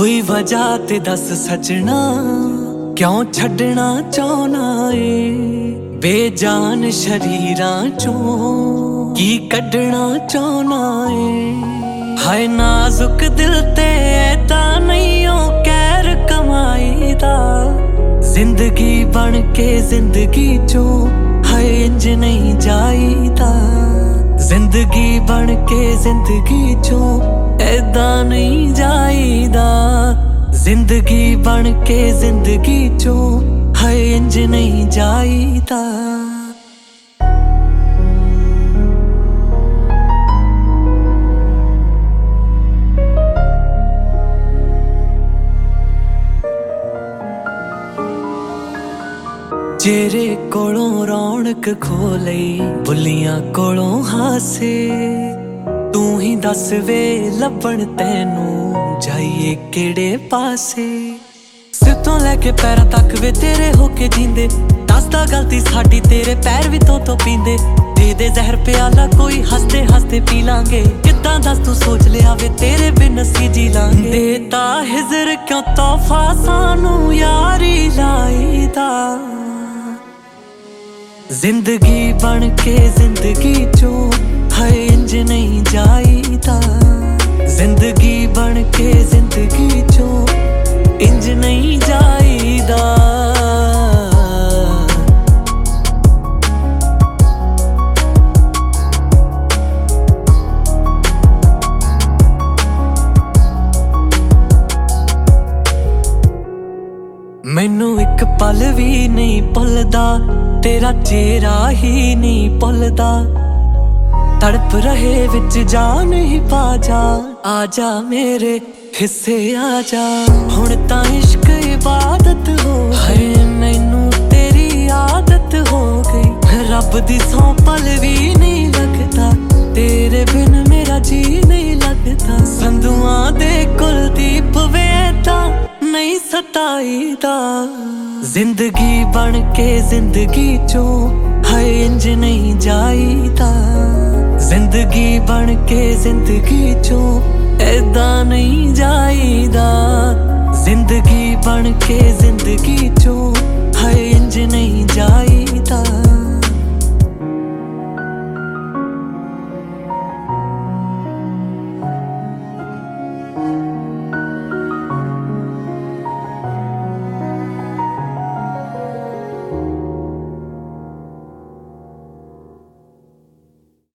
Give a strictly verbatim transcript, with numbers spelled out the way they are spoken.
कोई वजह ते दस सजना क्यों छड़ना चाहना ए बेजान शरीरां चों की कढ़ना चाहना ए। हाय नाजुक दिल ते ऐता नहीं हो कैर कमाई दा जिंदगी बन के जिंदगी चों हाय इंज नहीं जाईदा जिंदगी बन के जिंदगी चों ऐदा नहीं जाईदा जिंदगी बन के जिंदगी चों हाय इंज नहीं जाईदा। चेहरे कोलों रौनक खो लई बुलियां कोलों हासे तू ही दस वे लभण तैनू जाइए केड़े पासे सिर तो लैके पैरां तक वे तेरे होके जींदे दसदा गलती साडी तेरे पैर भी तो तो पींदे दे दे जहर प्याला कोई हंसते हंसते पी लांगे किद्दां दस तू सोच लिया वे तेरे बिन असी जी लांगे देता हिजर क्यों तोहफा सानू यारी लाईदा जिंदगी बन के जिंदगी चों हाय इंज नहीं जाईदा जिंदगी बन के जिंदगी चों इंज नहीं जाईदा। मैनू एक पल भी नहीं भुलदा तेरा चेहरा ही नहीं भुलदा तड़प रहे विच जान ही पा जा आजा मेरे हिस्से आजा हुण तां इश्क इबादत हो हाय मैनू तेरी आदत हो गई रब दी सौं पल भी नहीं लगदा तेरे बिन मेरा जी नहीं लगदा संधुआं दे कुलदीप वेदा नहीं सताईदा जिंदगी बन के जिंदगी चों हाय इंज नहीं जाईदा जिंदगी बन के जिंदगी चों ऐदा नहीं जाईदा जिंदगी बन के जिंदगी चों